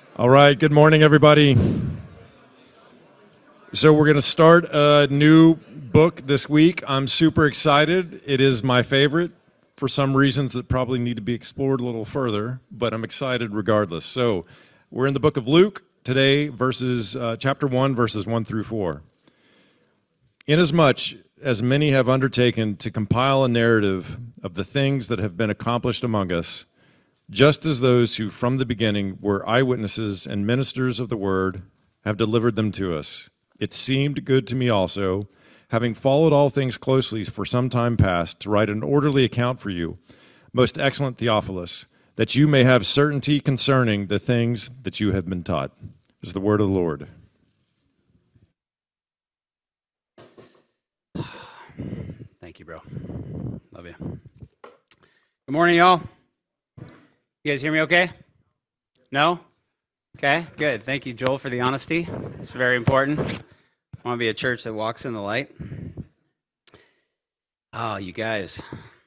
All right, good morning, everybody. So we're going to start a new book this week. I'm super excited. It is my favorite for some reasons that probably need to be explored a little further, but I'm excited regardless. So we're in the book of Luke today, chapter 1, verses 1 through 4. Inasmuch as many have undertaken to compile a narrative of the things that have been accomplished among us, just as those who from the beginning were eyewitnesses and ministers of the word have delivered them to us, it seemed good to me also, having followed all things closely for some time past, to write an orderly account for you, most excellent Theophilus, that you may have certainty concerning the things that you have been taught. This is the word of the Lord. Thank you, bro. Love you. Good morning, y'all. You guys hear me okay? No? Okay, good. Thank you, Joel, for the honesty. It's very important. I want to be a church that walks in the light. Oh, you guys.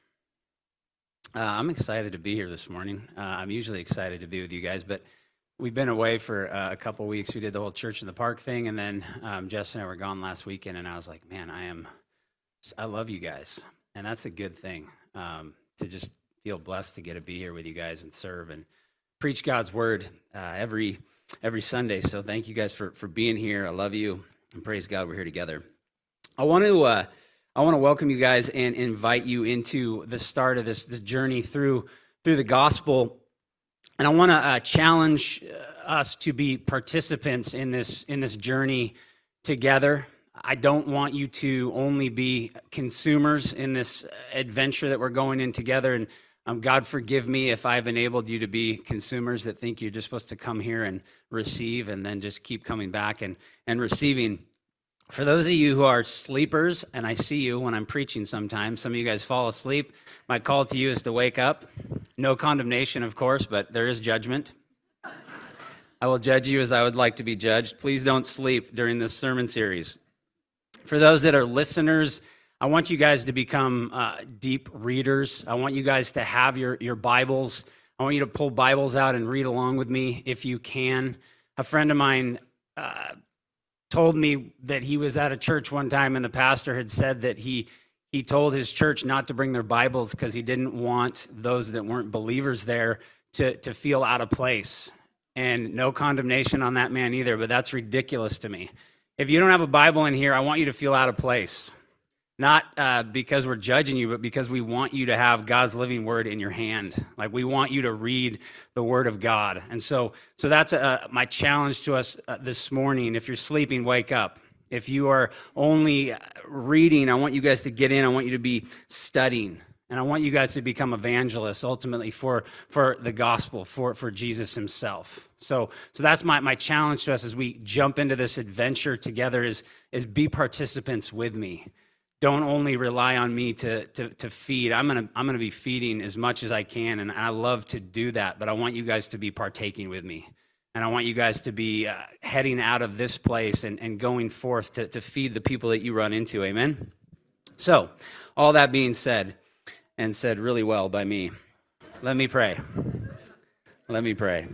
I'm excited to be here this morning. I'm usually excited to be with you guys, but we've been away for a couple weeks. We did the whole church in the park thing, and then Jess and I were gone last weekend, and I was like, man, I love you guys, and that's a good thing, to just feel blessed to get to be here with you guys and serve and preach God's word every Sunday. So thank you guys for being here. I love you, and praise God we're here together. I want to welcome you guys and invite you into the start of this journey through the gospel, and I want to challenge us to be participants in this journey together. I don't want you to only be consumers in this adventure that we're going in together. And God, forgive me if I've enabled you to be consumers that think you're just supposed to come here and receive and then just keep coming back and receiving. For those of you who are sleepers, and I see you when I'm preaching sometimes, some of you guys fall asleep, my call to you is to wake up. No condemnation, of course, but there is judgment. I will judge you as I would like to be judged. Please don't sleep during this sermon series. For those that are listeners, I want you guys to become deep readers. I want you guys to have your Bibles. I want you to pull Bibles out and read along with me if you can. A friend of mine told me that he was at a church one time and the pastor had said that he told his church not to bring their Bibles because he didn't want those that weren't believers there to feel out of place. And no condemnation on that man either, but that's ridiculous to me. If you don't have a Bible in here, I want you to feel out of place. Not because we're judging you, but because we want you to have God's living word in your hand. Like, we want you to read the word of God. And so that's my challenge to us this morning. If you're sleeping, wake up. If you are only reading, I want you guys to get in. I want you to be studying. And I want you guys to become evangelists, ultimately, for the gospel, for Jesus himself. So that's my challenge to us as we jump into this adventure together is be participants with me. Don't only rely on me to feed. I'm gonna be feeding as much as I can, and I love to do that. But I want you guys to be partaking with me, and I want you guys to be heading out of this place and going forth to feed the people that you run into. Amen. So, all that being said, and said really well by me, let me pray. Let me pray.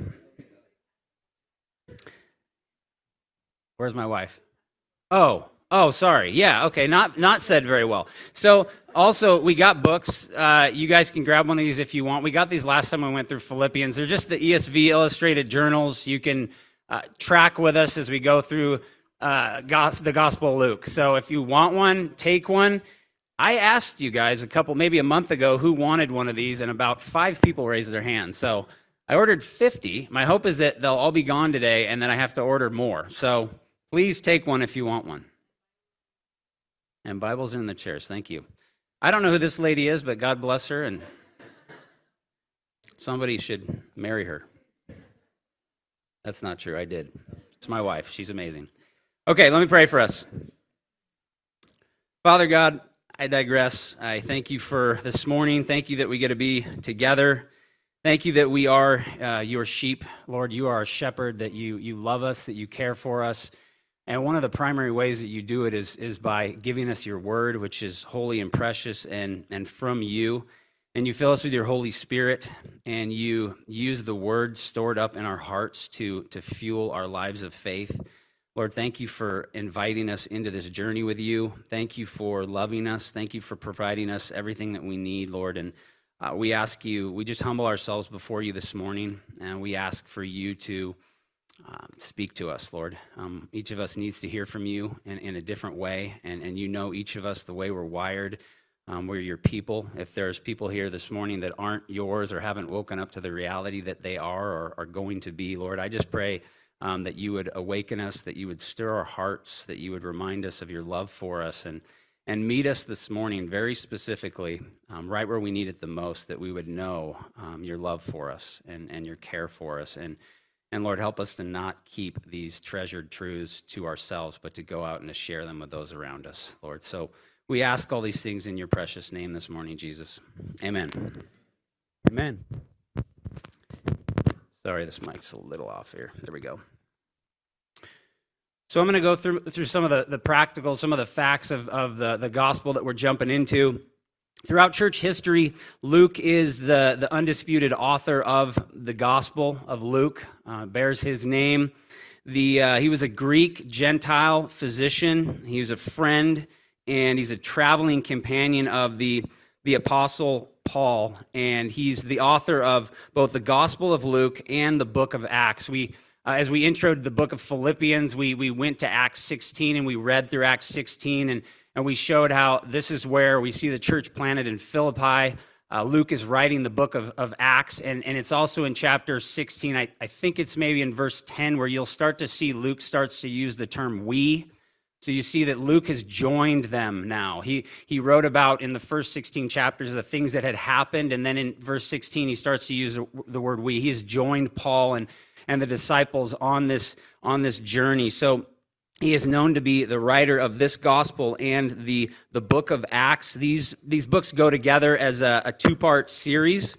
Where's my wife? Oh, sorry. Yeah, okay, not said very well. So, also, we got books. You guys can grab one of these if you want. We got these last time we went through Philippians. They're just the ESV illustrated journals. You can track with us as we go through the Gospel of Luke. So, if you want one, take one. I asked you guys maybe a month ago, who wanted one of these, and about 5 people raised their hands. So, I ordered 50. My hope is that they'll all be gone today, and then I have to order more. So, please take one if you want one. And Bibles are in the chairs. Thank you. I don't know who this lady is, but God bless her, and somebody should marry her. That's not true. I did. It's my wife. She's amazing. Okay, let me pray for us. Father God, I digress. I thank you for this morning. Thank you that we get to be together. Thank you that we are your sheep. Lord, you are a shepherd, that you love us, that you care for us. And one of the primary ways that you do it is by giving us your word, which is holy and precious and from you. and you fill us with your Holy Spirit, and you use the word stored up in our hearts to fuel our lives of faith. Lord, thank you for inviting us into this journey with you. Thank you for loving us. Thank you for providing us everything that we need, Lord. And we ask you, we just humble ourselves before you this morning, and we ask for you to speak to us, Lord. Each of us needs to hear from you in a different way, and you know each of us the way we're wired. We're your people. If there's people here this morning that aren't yours or haven't woken up to the reality that they are or are going to be, Lord, I just pray that you would awaken us, that you would stir our hearts, that you would remind us of your love for us, and meet us this morning very specifically, right where we need it the most, that we would know your love for us and your care for us. And Lord, help us to not keep these treasured truths to ourselves, but to go out and to share them with those around us, Lord. So we ask all these things in your precious name this morning, Jesus. Amen. Amen. Sorry, this mic's a little off here. There we go. So I'm going to go through some of the practical, some of the facts of the gospel that we're jumping into. Throughout church history, Luke is the undisputed author of the Gospel of Luke, bears his name. He was a Greek Gentile physician. He was a friend, and he's a traveling companion of the Apostle Paul, and he's the author of both the Gospel of Luke and the book of Acts. As we introed the book of Philippians, we went to Acts 16, and we read through Acts 16, and we showed how this is where we see the church planted in Philippi. Luke is writing the book of Acts, and it's also in chapter 16. I think it's maybe in verse 10 where you'll start to see Luke starts to use the term we. So you see that Luke has joined them now. He wrote about in the first 16 chapters the things that had happened, and then in verse 16 he starts to use the word we. He's joined Paul and the disciples on this journey. So he is known to be the writer of this gospel and the book of Acts. These books go together as a two-part series.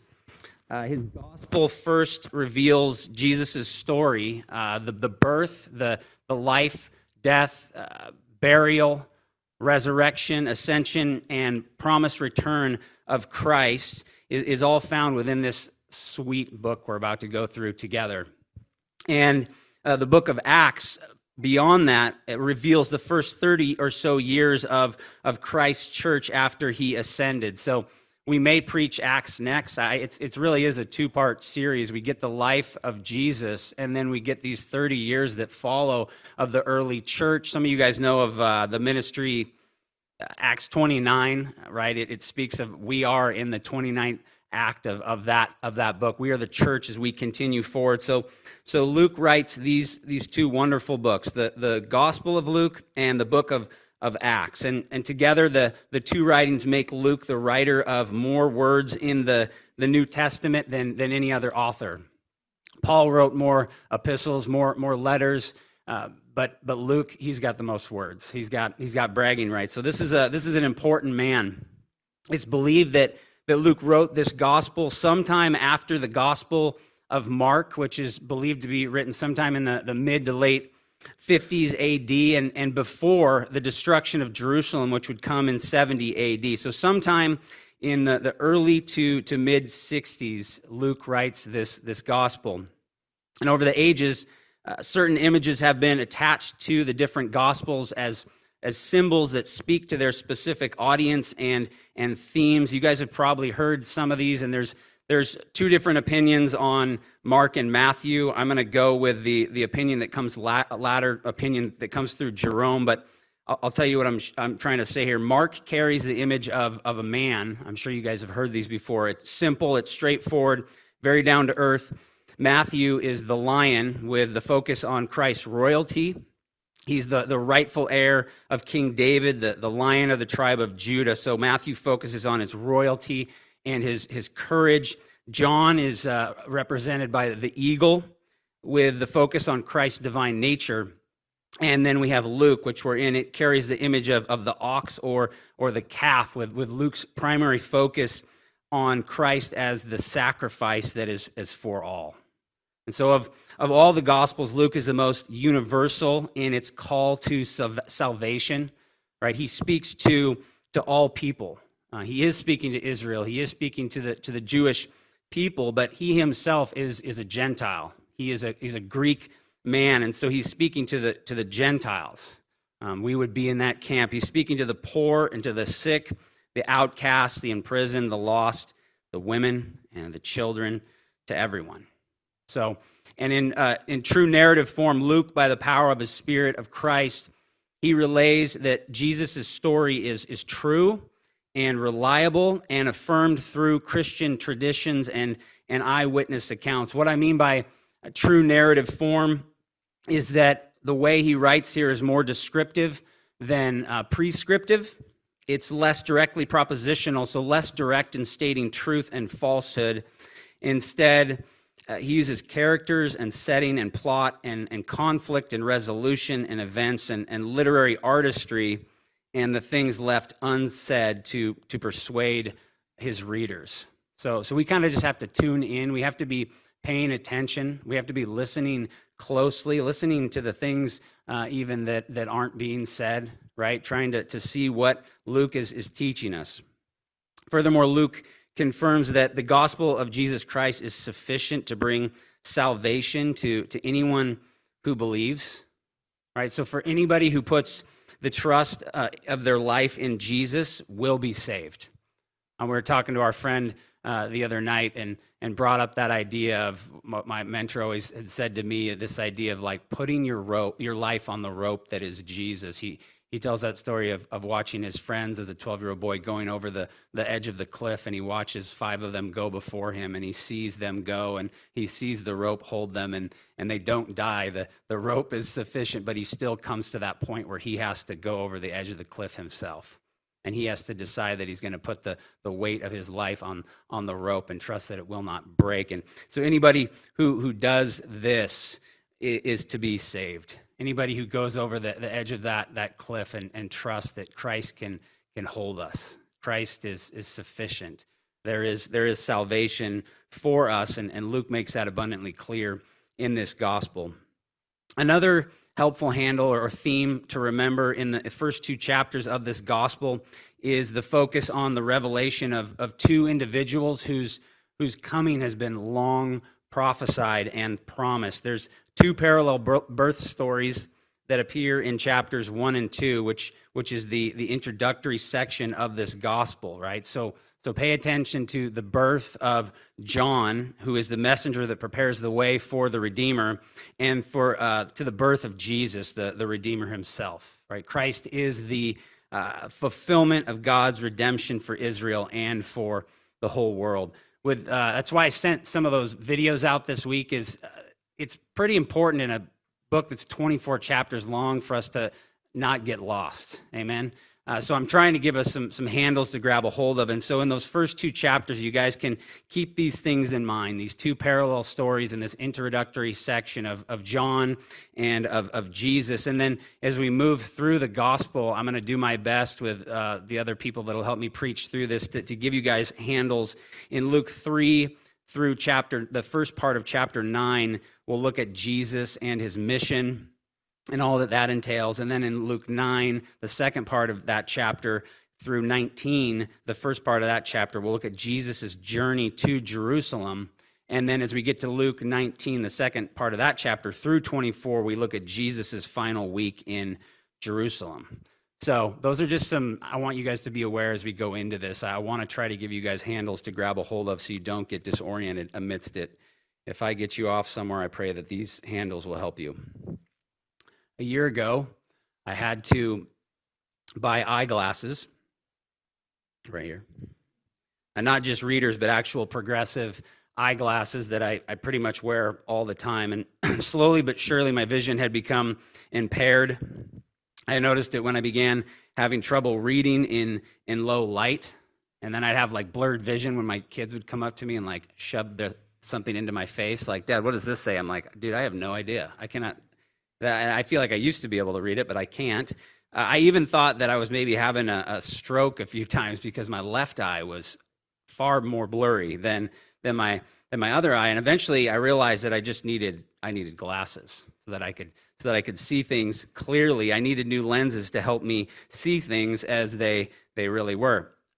His gospel first reveals Jesus' story, the birth, the life, death, burial, resurrection, ascension, and promised return of Christ is all found within this sweet book we're about to go through together. And the book of Acts, beyond that, it reveals the first 30 or so years of Christ's church after he ascended. So we may preach Acts next. It really is a two-part series. We get the life of Jesus, and then we get these 30 years that follow of the early church. Some of you guys know of the ministry, Acts 29, right? It speaks of we are in the 29th act of that book. We are the church as we continue forward. So Luke writes these two wonderful books, the Gospel of Luke and the book of Acts. And together the two writings make Luke the writer of more words in the New Testament than any other author. Paul wrote more epistles, more letters, but Luke, he's got the most words. He's got bragging rights. So this is an important man. It's believed that Luke wrote this gospel sometime after the Gospel of Mark, which is believed to be written sometime in the mid to late 50s AD and before the destruction of Jerusalem, which would come in 70 AD. So sometime in the early to mid 60s, Luke writes this gospel. And over the ages, certain images have been attached to the different gospels as symbols that speak to their specific audience and themes. You guys have probably heard some of these, and there's two different opinions on Mark and Matthew. I'm going to go with the opinion that comes latter opinion that comes through Jerome, but I'll tell you what I'm trying to say here. Mark carries the image of a man. I'm sure you guys have heard these before. It's simple, it's straightforward, very down to earth. Matthew is the lion with the focus on Christ's royalty. He's the rightful heir of King David, the lion of the tribe of Judah. So Matthew focuses on his royalty and his courage. John is represented by the eagle with the focus on Christ's divine nature. And then we have Luke, which we're in. It carries the image of the ox or the calf with Luke's primary focus on Christ as the sacrifice that is for all. And so of all the Gospels, Luke is the most universal in its call to salvation, right? He speaks to all people. He is speaking to Israel. He is speaking to the Jewish people, but he himself is a Gentile. He's a Greek man, and so he's speaking to the Gentiles. We would be in that camp. He's speaking to the poor and to the sick, the outcast, the imprisoned, the lost, the women, and the children, to everyone. So, and in true narrative form, Luke, by the power of his Spirit of Christ, he relays that Jesus' story is true and reliable and affirmed through Christian traditions and eyewitness accounts. What I mean by a true narrative form is that the way he writes here is more descriptive than prescriptive. It's less directly propositional, so less direct in stating truth and falsehood. Instead, he uses characters and setting and plot and conflict and resolution and events and literary artistry and the things left unsaid to persuade his readers. So we kind of just have to tune in. We have to be paying attention. We have to be listening closely, listening to the things even that aren't being said, right? Trying to see what Luke is teaching us. Furthermore, Luke confirms that the gospel of Jesus Christ is sufficient to bring salvation to anyone who believes, right? So for anybody who puts the trust of their life in Jesus will be saved. We were talking to our friend the other night and brought up that idea of what my mentor always had said to me, this idea of like putting your life on the rope that is Jesus. He tells that story of watching his friends as a 12-year-old boy going over the edge of the cliff, and he watches 5 of them go before him, and he sees them go, and he sees the rope hold them, and they don't die. The rope is sufficient, but he still comes to that point where he has to go over the edge of the cliff himself. And he has to decide that he's going to put the weight of his life on the rope and trust that it will not break. And so anybody who does this is to be saved. Anybody who goes over the edge of that cliff and trusts that Christ can hold us. Christ is sufficient. There is salvation for us, and Luke makes that abundantly clear in this gospel. Another helpful handle or theme to remember in the first 2 chapters of this gospel is the focus on the revelation of 2 individuals whose coming has been long prophesied and promised. There's 2 parallel birth stories that appear in chapters 1 and 2, which is the introductory section of this gospel, right? So pay attention to the birth of John, who is the messenger that prepares the way for the Redeemer, and to the birth of Jesus, the Redeemer himself, right? Christ is the fulfillment of God's redemption for Israel and for the whole world. That's why I sent some of those videos out this week. It's pretty important in a book that's 24 chapters long for us to not get lost. Amen. So I'm trying to give us some handles to grab a hold of. And so in those first 2 chapters, you guys can keep these things in mind, these 2 parallel stories in this introductory section of John and of Jesus. And then as we move through the gospel, I'm going to do my best with the other people that will help me preach through this to give you guys handles. In Luke 3 through the first part of chapter 9, we'll look at Jesus and his mission and all that entails. And then in Luke 9, the second part of that chapter through 19, the first part of that chapter, we'll look at Jesus' journey to Jerusalem. And then as we get to Luke 19, the second part of that chapter through 24, we look at Jesus' final week in Jerusalem. So those are just I want you guys to be aware as we go into this. I want to try to give you guys handles to grab a hold of so you don't get disoriented amidst it. If I get you off somewhere, I pray that these handles will help you. A year ago, I had to buy eyeglasses, right here. And not just readers, but actual progressive eyeglasses that I pretty much wear all the time. And slowly but surely, my vision had become impaired. I noticed it when I began having trouble reading in low light. And then I'd have like blurred vision when my kids would come up to me and like shove something into my face. Like, Dad, what does this say? I'm like, dude, I have no idea. I cannot. I feel like I used to be able to read it, but I can't. I even thought that I was maybe having a stroke a few times because my left eye was far more blurry than my other eye. And eventually I realized that I needed glasses so that I could see things clearly. I needed new lenses to help me see things as they really were.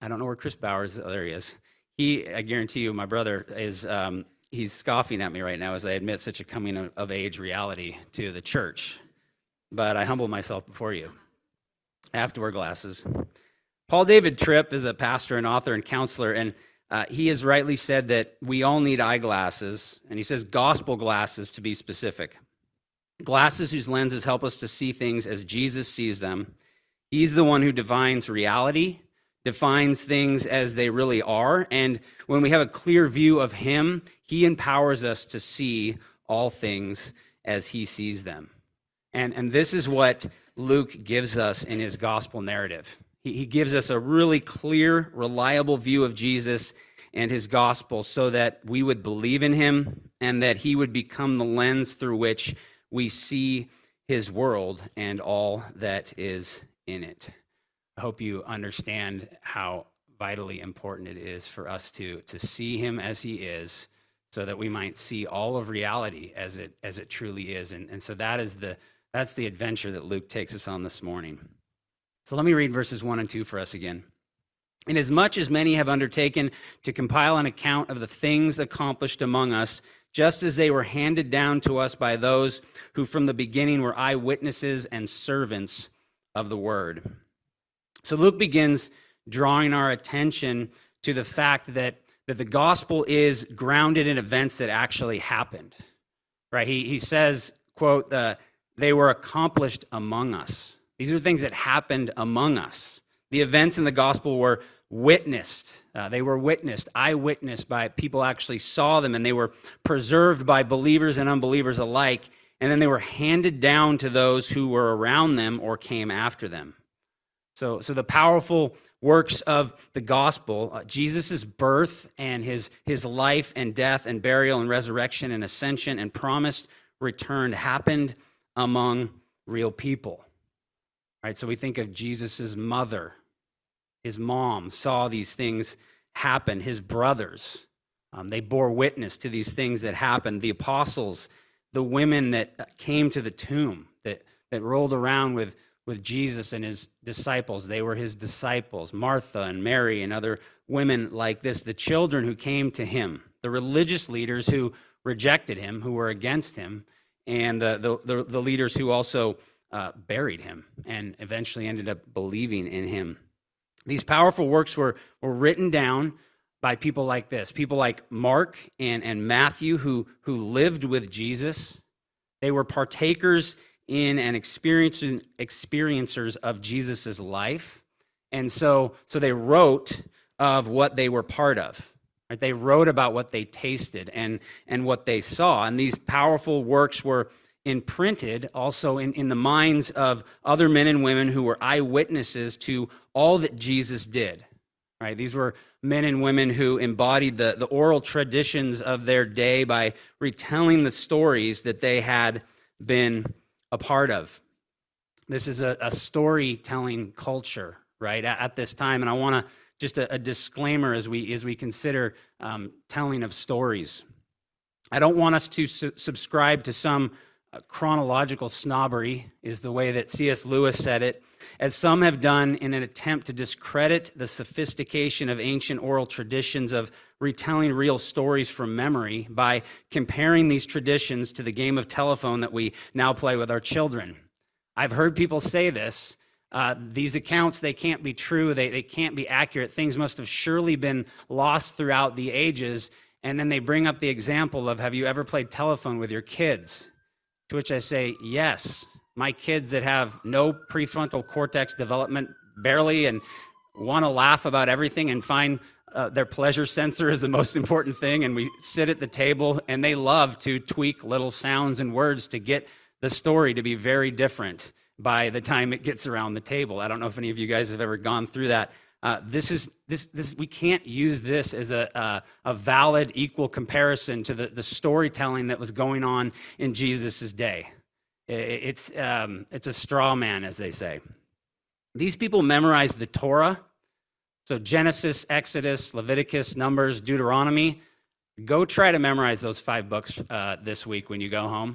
I don't know where Chris Bowers, oh, there he is. I guarantee you, my brother is, he's scoffing at me right now as I admit such a coming of age reality to the church. But I humble myself before you. I have to wear glasses. Paul David Tripp is a pastor and author and counselor, and he has rightly said that we all need eyeglasses, and he says gospel glasses to be specific. Glasses whose lenses help us to see things as Jesus sees them. He's the one who defines reality, defines things as they really are, and when we have a clear view of him, he empowers us to see all things as he sees them. And this is what Luke gives us in his gospel narrative. He gives us a really clear, reliable view of Jesus and his gospel so that we would believe in him and that he would become the lens through which we see his world and all that is in it. I hope you understand how vitally important it is for us to see him as he is so that we might see all of reality as it truly is. And so that's the adventure that Luke takes us on this morning. So let me read verses 1 and 2 for us again. Inasmuch as many have undertaken to compile an account of the things accomplished among us, just as they were handed down to us by those who from the beginning were eyewitnesses and servants of the word. So Luke begins drawing our attention to the fact that the gospel is grounded in events that actually happened. Right? He says, quote, they were accomplished among us. These are things that happened among us. The events in the gospel were witnessed. They were witnessed, eyewitnessed by people actually saw them, and they were preserved by believers and unbelievers alike, and then they were handed down to those who were around them or came after them. So the powerful works of the gospel, Jesus' birth and his life and death and burial and resurrection and ascension and promised return happened among real people. Right? So we think of Jesus' mother. His mom saw these things happen. His brothers, they bore witness to these things that happened. The apostles, the women that came to the tomb, that rolled around with Jesus and his disciples, they were his disciples. Martha and Mary and other women like this. The children who came to him. The religious leaders who rejected him, who were against him. And the leaders who also buried him and eventually ended up believing in him. These powerful works were written down by people like this, people like Mark and Matthew who lived with Jesus. They were partakers in and experiencers of Jesus' life. And so they wrote of what they were part of. Right? They wrote about what they tasted and what they saw. And these powerful works were imprinted also in the minds of other men and women who were eyewitnesses to all that Jesus did. Right? These were men and women who embodied the oral traditions of their day by retelling the stories that they had been a part of. This is a storytelling culture, right, at this time. And I want to just a disclaimer as we consider telling of stories. I don't want us to subscribe to some chronological snobbery, is the way that C.S. Lewis said it, as some have done in an attempt to discredit the sophistication of ancient oral traditions of retelling real stories from memory by comparing these traditions to the game of telephone that we now play with our children. I've heard people say this. These accounts, they can't be true. They can't be accurate. Things must have surely been lost throughout the ages. And then they bring up the example of, have you ever played telephone with your kids? To which I say, yes. My kids that have no prefrontal cortex development, barely, and want to laugh about everything and find their pleasure sensor is the most important thing. And we sit at the table and they love to tweak little sounds and words to get the story to be very different by the time it gets around the table. I don't know if any of you guys have ever gone through that. This we can't use this as a valid equal comparison to the storytelling that was going on in Jesus' day. It's a straw man, as they say. These people memorized the Torah, so Genesis, Exodus, Leviticus, Numbers, Deuteronomy. Go try to memorize those 5 books this week when you go home.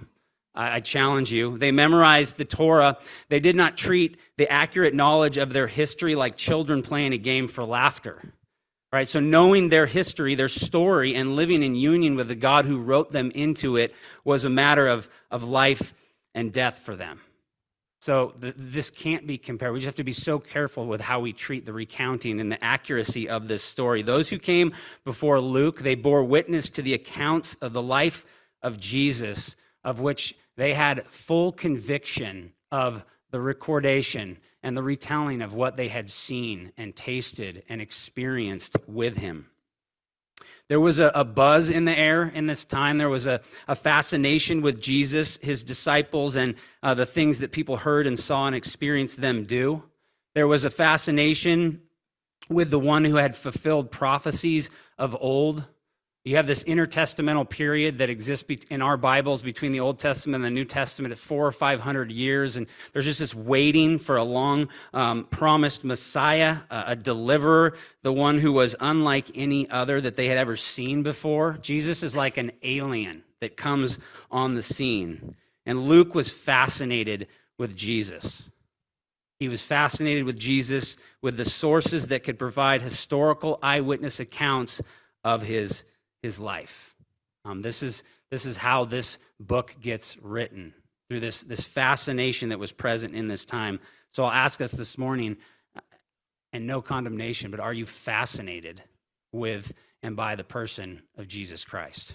I challenge you. They memorized the Torah. They did not treat the accurate knowledge of their history like children playing a game for laughter. Right? So knowing their history, their story, and living in union with the God who wrote them into it was a matter of life and death for them. So this can't be compared. We just have to be so careful with how we treat the recounting and the accuracy of this story. Those who came before Luke, they bore witness to the accounts of the life of Jesus, of which they had full conviction of the recordation and the retelling of what they had seen and tasted and experienced with him. There was a buzz in the air in this time. There was a fascination with Jesus, his disciples, and the things that people heard and saw and experienced them do. There was a fascination with the one who had fulfilled prophecies of old. You have this intertestamental period that exists in our Bibles between the Old Testament and the New Testament at 400 or 500 years, and there's just this waiting for a long promised Messiah, a deliverer, the one who was unlike any other that they had ever seen before. Jesus is like an alien that comes on the scene, and Luke was fascinated with Jesus. He was fascinated with Jesus, with the sources that could provide historical eyewitness accounts of his life. This is how this book gets written, through this fascination that was present in this time. So I'll ask us this morning, and no condemnation, but are you fascinated with and by the person of Jesus Christ?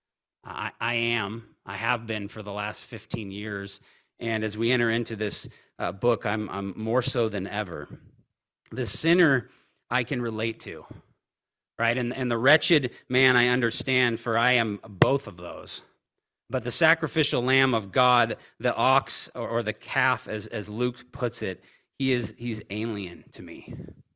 I am. I have been for the last 15 years, and as we enter into this book, I'm more so than ever. The sinner I can relate to. Right? And the wretched man I understand, for I am both of those. But the sacrificial lamb of God, the ox or the calf, as Luke puts it, he's alien to me.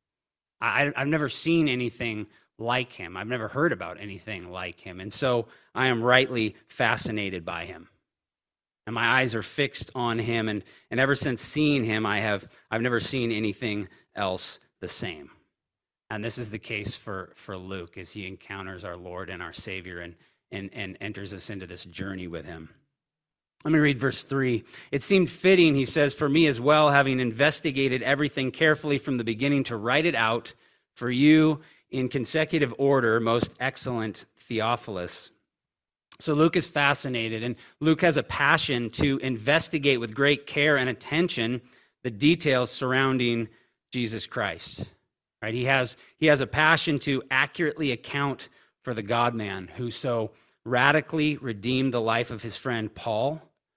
I've never seen anything like him. I've never heard about anything like him. And so I am rightly fascinated by him. And my eyes are fixed on him. And ever since seeing him, I've never seen anything else the same. And this is the case for Luke as he encounters our Lord and our Savior and enters us into this journey with him. Let me read verse 3. It seemed fitting, he says, for me as well, having investigated everything carefully from the beginning, to write it out for you in consecutive order, most excellent Theophilus. So Luke is fascinated, and Luke has a passion to investigate with great care and attention the details surrounding Jesus Christ. Right? He has a passion to accurately account for the God-man who so radically redeemed the life of his friend Paul.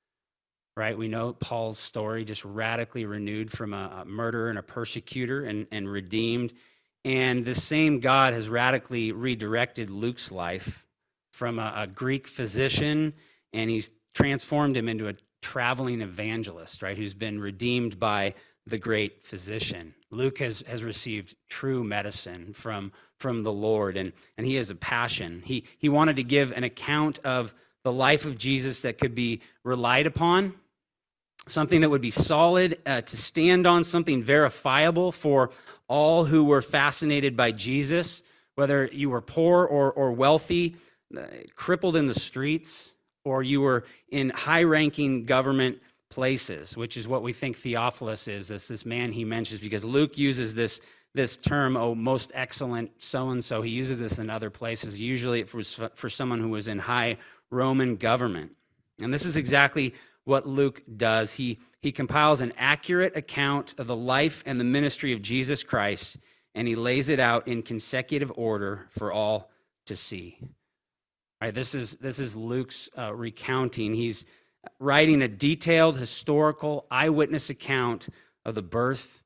Right? We know Paul's story, just radically renewed from a murderer and a persecutor and redeemed. And this same God has radically redirected Luke's life from a Greek physician, and he's transformed him into a traveling evangelist, right? Who's been redeemed by the great physician. Luke has received true medicine from the Lord, and he has a passion. He wanted to give an account of the life of Jesus that could be relied upon, something that would be solid to stand on, something verifiable for all who were fascinated by Jesus, whether you were poor or wealthy, crippled in the streets, or you were in high-ranking government places, which is what we think Theophilus is, this man he mentions, because Luke uses this term, oh, most excellent so-and-so. He uses this in other places. Usually it was for someone who was in high Roman government. And this is exactly what Luke does. He compiles an accurate account of the life and the ministry of Jesus Christ, and he lays it out in consecutive order for all to see. All right, this is Luke's recounting. He's writing a detailed historical eyewitness account of the birth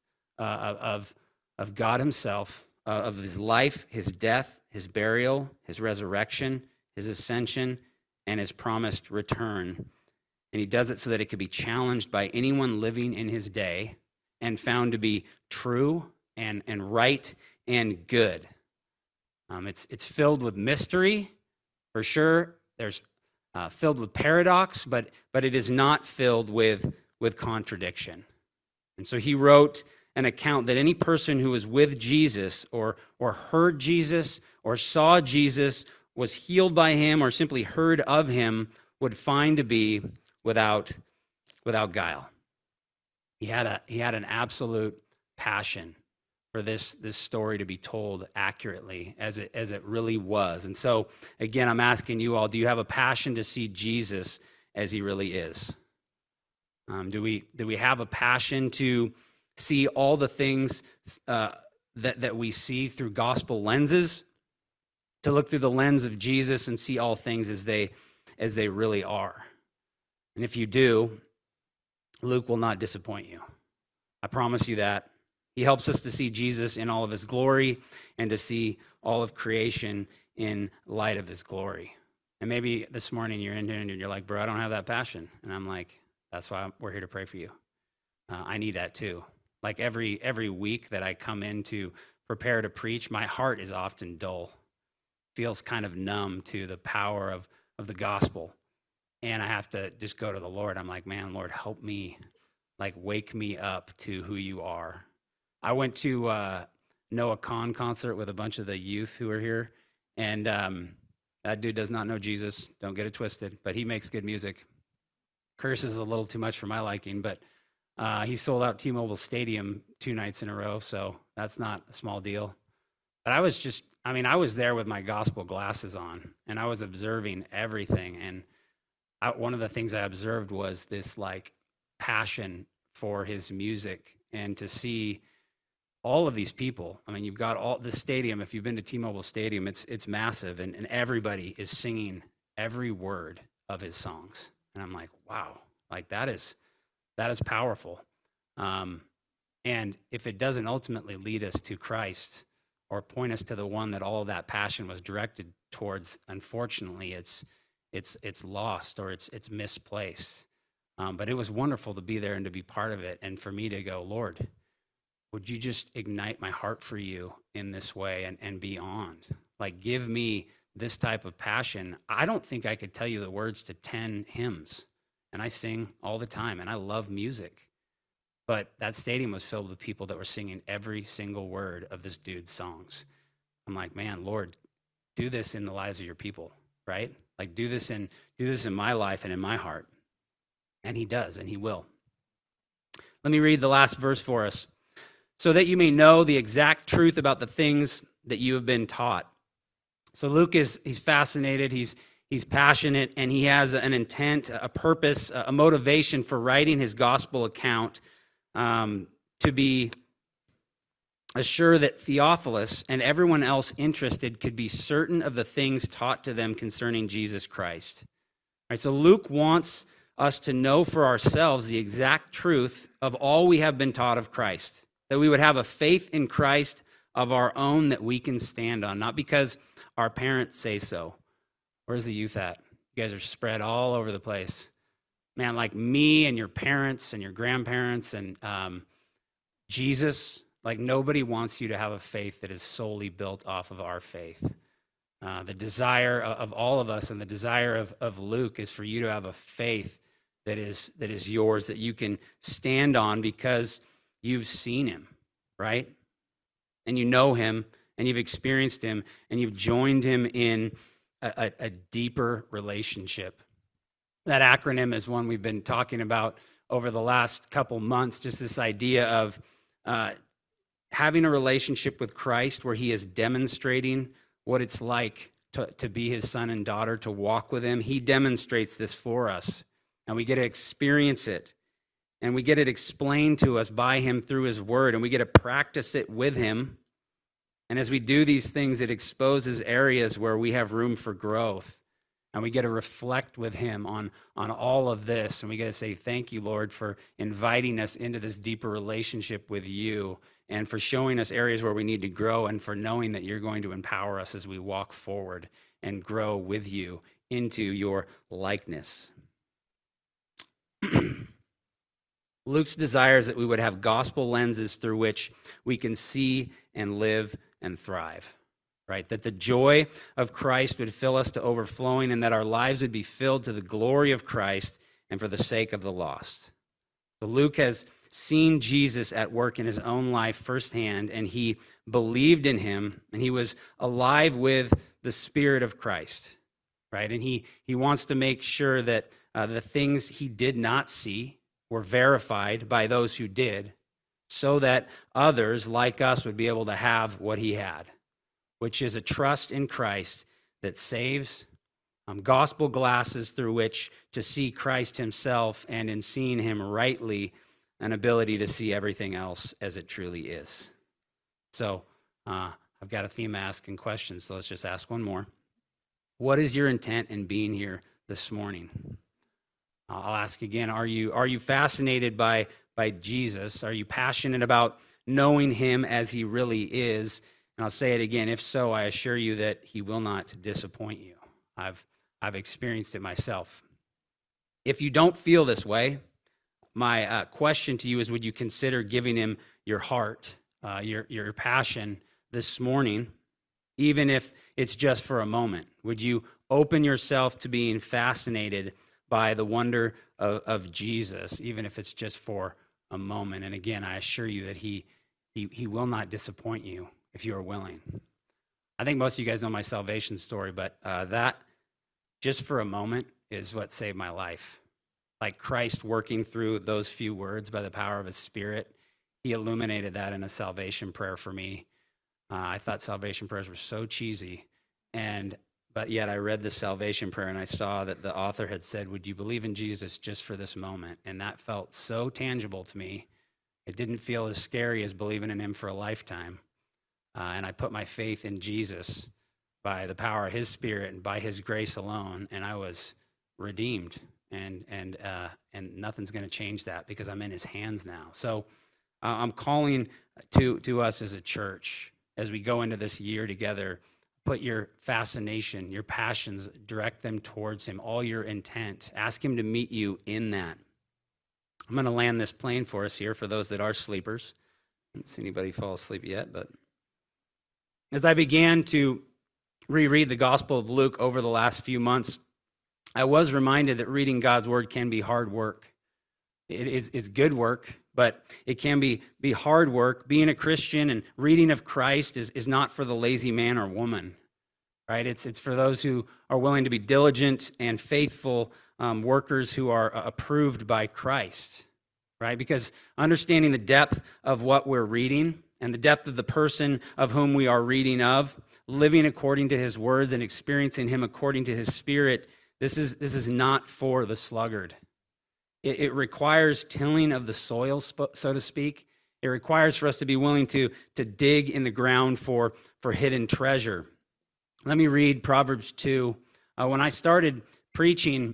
of God himself, of his life, his death, his burial, his resurrection, his ascension, and his promised return. And he does it so that it could be challenged by anyone living in his day and found to be true and right and good. It's filled with mystery, for sure. There's filled with paradox, but it is not filled with contradiction. And so he wrote an account that any person who was with Jesus or heard Jesus or saw Jesus, was healed by him, or simply heard of him, would find to be without guile. He had an absolute passion for this story to be told accurately as it really was. And so, again, I'm asking you all, do you have a passion to see Jesus as he really is? Do we have a passion to see all the things that we see through gospel lenses, to look through the lens of Jesus and see all things as they really are? And if you do, Luke will not disappoint you. I promise you that. He helps us to see Jesus in all of his glory and to see all of creation in light of his glory. And maybe this morning you're in here and you're like, bro, I don't have that passion. And I'm like, that's why we're here to pray for you. I need that too. Like every week that I come in to prepare to preach, my heart is often dull, feels kind of numb to the power of the gospel. And I have to just go to the Lord. I'm like, man, Lord, help me, like wake me up to who you are. I went to Noah Kahn concert with a bunch of the youth who were here. And that dude does not know Jesus. Don't get it twisted, but he makes good music. Curses a little too much for my liking, but he sold out T-Mobile Stadium 2 nights in a row, so that's not a small deal. But I was there with my gospel glasses on, and I was observing everything. And one of the things I observed was this like passion for his music, and to see all of these people. I mean, you've got all the stadium. If you've been to T-Mobile Stadium, it's massive, and everybody is singing every word of his songs. And I'm like, wow, like that is powerful. And if it doesn't ultimately lead us to Christ or point us to the one that all of that passion was directed towards, unfortunately, it's lost or it's misplaced. But it was wonderful to be there and to be part of it, and for me to go, Lord, would you just ignite my heart for you in this way and beyond? Like, give me this type of passion. I don't think I could tell you the words to 10 hymns, and I sing all the time, and I love music. But that stadium was filled with people that were singing every single word of this dude's songs. I'm like, man, Lord, do this in the lives of your people, right? Like, do this in my life and in my heart. And he does, and he will. Let me read the last verse for us. So that you may know the exact truth about the things that you have been taught. So Luke he's fascinated, he's passionate, and he has an intent, a purpose, a motivation for writing his gospel account to be assured that Theophilus and everyone else interested could be certain of the things taught to them concerning Jesus Christ. All right, so Luke wants us to know for ourselves the exact truth of all we have been taught of Christ, that we would have a faith in Christ of our own that we can stand on, not because our parents say so. Where's the youth at? You guys are spread all over the place. Man, like me and your parents and your grandparents and Jesus, like nobody wants you to have a faith that is solely built off of our faith. The desire of all of us and the desire of Luke is for you to have a faith that is yours, that you can stand on because you've seen him, right? And you know him, and you've experienced him, and you've joined him in a deeper relationship. That acronym is one we've been talking about over the last couple months, just this idea of having a relationship with Christ where he is demonstrating what it's like to be his son and daughter, to walk with him. He demonstrates this for us, and we get to experience it. And we get it explained to us by him through his word, and we get to practice it with him. And as we do these things, it exposes areas where we have room for growth. And we get to reflect with him on all of this. And we get to say, thank you, Lord, for inviting us into this deeper relationship with you, and for showing us areas where we need to grow, and for knowing that you're going to empower us as we walk forward and grow with you into your likeness. Luke's desires that we would have gospel lenses through which we can see and live and thrive, right? That the joy of Christ would fill us to overflowing, and that our lives would be filled to the glory of Christ and for the sake of the lost. So Luke has seen Jesus at work in his own life firsthand, and he believed in him, and he was alive with the Spirit of Christ, right? And he wants to make sure that the things he did not see were verified by those who did, so that others like us would be able to have what he had, which is a trust in Christ that saves, gospel glasses through which to see Christ himself, and in seeing him rightly, an ability to see everything else as it truly is. So I've got a theme asking questions, so let's just ask one more. What is your intent in being here this morning? I'll ask again, are you fascinated by Jesus? Are you passionate about knowing him as he really is? And I'll say it again, if so, I assure you that he will not disappoint you. I've experienced it myself. If you don't feel this way, my question to you is, would you consider giving him your heart, your passion this morning, even if it's just for a moment? Would you open yourself to being fascinated by the wonder of Jesus, even if it's just for a moment? And again, I assure you that he will not disappoint you if you are willing. I think most of you guys know my salvation story, but that just for a moment is what saved my life. Like Christ working through those few words by the power of his Spirit, he illuminated that in a salvation prayer for me. I thought salvation prayers were so cheesy, but yet I read the salvation prayer and I saw that the author had said, would you believe in Jesus just for this moment? And that felt so tangible to me. It didn't feel as scary as believing in him for a lifetime. And I put my faith in Jesus by the power of his Spirit and by his grace alone, and I was redeemed. And nothing's going to change that because I'm in his hands now. So I'm calling to us as a church as we go into this year together. Put your fascination, your passions, direct them towards him, all your intent. Ask him to meet you in that. I'm going to land this plane for us here for those that are sleepers. I haven't seen anybody fall asleep yet, but as I began to reread the Gospel of Luke over the last few months, I was reminded that reading God's word can be hard work. It's good work, but it can be hard work. Being a Christian and reading of Christ is not for the lazy man or woman, right? It's for those who are willing to be diligent and faithful workers who are approved by Christ, right? Because understanding the depth of what we're reading and the depth of the person of whom we are reading of, living according to his words and experiencing him according to his Spirit, this is not for the sluggard. It requires tilling of the soil, so to speak. It requires for us to be willing to dig in the ground for hidden treasure. Let me read Proverbs 2. When I started preaching,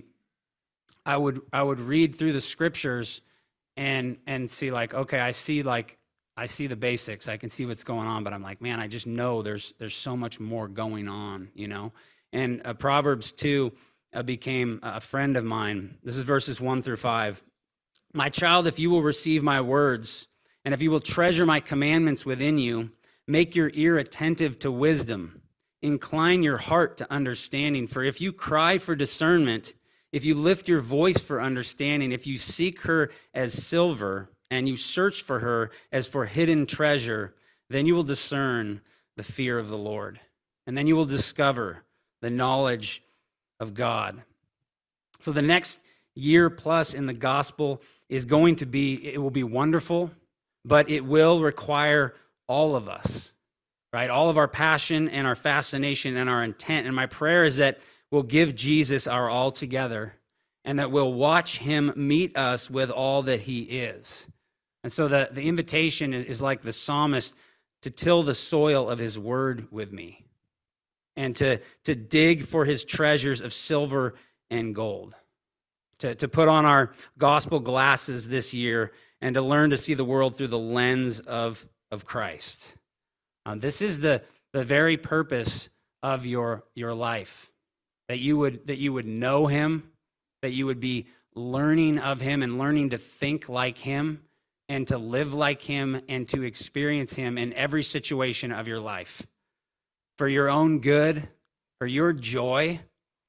I would read through the scriptures and see okay, I see the basics. I can see what's going on, but I'm like, man, I just know there's so much more going on, And Proverbs 2 became a friend of mine. This is verses 1-5. My child, if you will receive my words, and if you will treasure my commandments within you, make your ear attentive to wisdom, incline your heart to understanding. For if you cry for discernment, if you lift your voice for understanding, if you seek her as silver, and you search for her as for hidden treasure, then you will discern the fear of the Lord, and then you will discover the knowledge of God. So the next year plus in the gospel is going to be, it will be wonderful, but it will require all of us, right? All of our passion and our fascination and our intent. And my prayer is that we'll give Jesus our all together and that we'll watch him meet us with all that he is. And so the invitation is like the psalmist, to till the soil of his word with me, and to dig for his treasures of silver and gold, to put on our gospel glasses this year and to learn to see the world through the lens of Christ. This is the very purpose of your life, that you would know him, that you would be learning of him and learning to think like him and to live like him and to experience him in every situation of your life. For your own good, for your joy,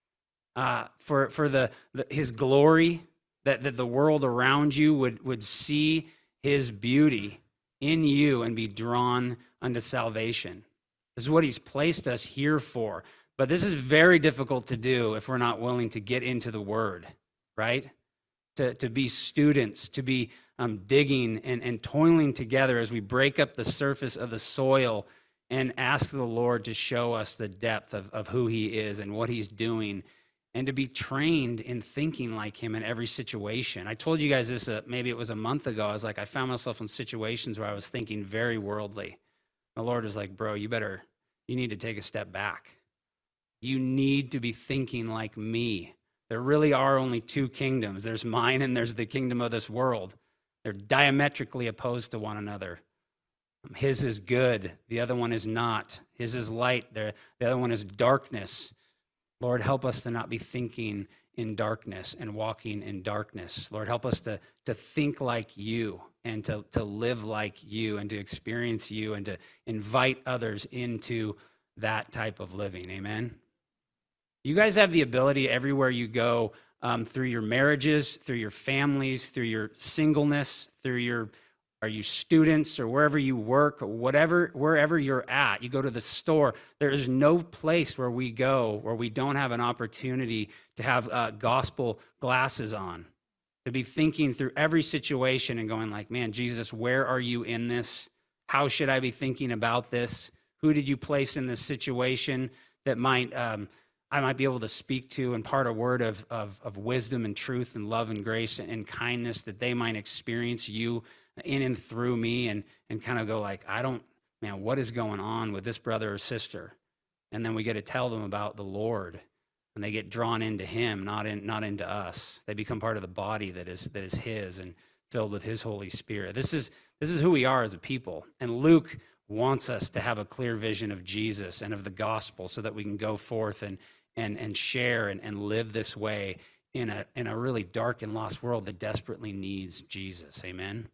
for his glory, that the world around you would see his beauty in you and be drawn unto salvation. This is what he's placed us here for. But this is very difficult to do if we're not willing to get into the Word, right? To be students, to be digging and toiling together as we break up the surface of the soil and ask the Lord to show us the depth of who he is and what he's doing, and to be trained in thinking like him in every situation. I told you guys this, maybe it was a month ago. I was like, I found myself in situations where I was thinking very worldly. The Lord was like, bro, you need to take a step back. You need to be thinking like me. There really are only two kingdoms. There's mine and there's the kingdom of this world. They're diametrically opposed to one another. His is good. The other one is not. His is light. The other one is darkness. Lord, help us to not be thinking in darkness and walking in darkness. Lord, help us to think like you and to live like you and to experience you and to invite others into that type of living. Amen. You guys have the ability everywhere you go, through your marriages, through your families, through your singleness, are you students or wherever you work, or wherever you're at, you go to the store, there is no place where we go where we don't have an opportunity to have gospel glasses on, to be thinking through every situation and going like, man, Jesus, where are you in this? How should I be thinking about this? Who did you place in this situation that I might be able to speak to, and impart a word of wisdom and truth and love and grace and kindness, that they might experience you in and through me, and kind of go like, what is going on with this brother or sister? And then we get to tell them about the Lord, and they get drawn into him, not into us. They become part of the body that is his and filled with his Holy Spirit. This is who we are as a people. And Luke wants us to have a clear vision of Jesus and of the gospel so that we can go forth and share and live this way in a really dark and lost world that desperately needs Jesus. Amen.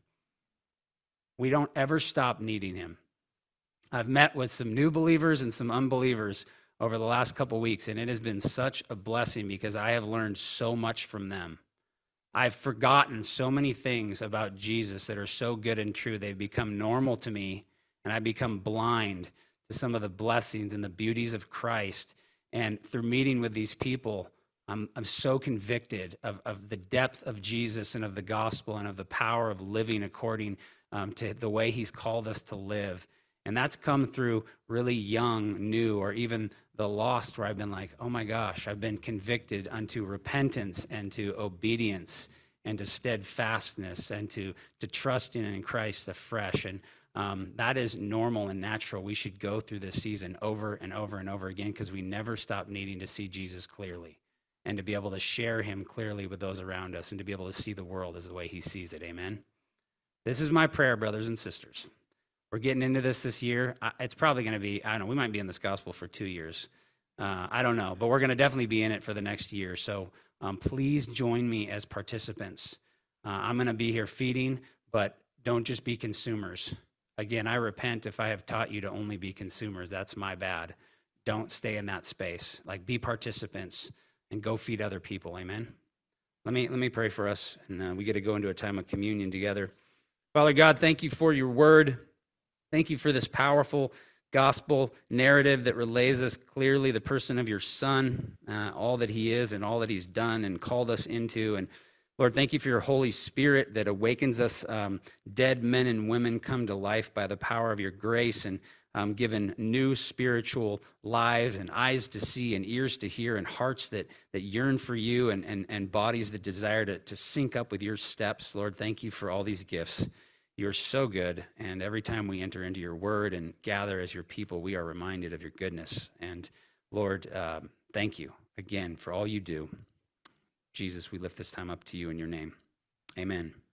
We don't ever stop needing him. I've met with some new believers and some unbelievers over the last couple weeks, and it has been such a blessing because I have learned so much from them. I've forgotten so many things about Jesus that are so good and true. They've become normal to me, and I become blind to some of the blessings and the beauties of Christ. And through meeting with these people, I'm so convicted of the depth of Jesus and of the gospel and of the power of living according to the way he's called us to live. And that's come through really young, new, or even the lost, where I've been like, oh my gosh, I've been convicted unto repentance and to obedience and to steadfastness and to trusting in Christ afresh. And that is normal and natural. We should go through this season over and over and over again because we never stop needing to see Jesus clearly and to be able to share him clearly with those around us and to be able to see the world as the way he sees it. Amen. This is my prayer, brothers and sisters. We're getting into this year. It's probably going to be, I don't know, we might be in this gospel for 2 years. I don't know, but we're going to definitely be in it for the next year. So please join me as participants. I'm going to be here feeding, but don't just be consumers. Again, I repent if I have taught you to only be consumers. That's my bad. Don't stay in that space. Like, be participants and go feed other people. Amen. Let me pray for us, and we get to go into a time of communion together. Father God, thank you for your word. Thank you for this powerful gospel narrative that relays us clearly the person of your Son, all that he is and all that he's done and called us into. And Lord, thank you for your Holy Spirit that awakens us. Dead men and women come to life by the power of your grace, and given new spiritual lives and eyes to see and ears to hear and hearts that yearn for you and bodies that desire to sync up with your steps. Lord, thank you for all these gifts. You're so good, and every time we enter into your word and gather as your people, we are reminded of your goodness. And Lord, thank you again for all you do. Jesus, we lift this time up to you in your name. Amen.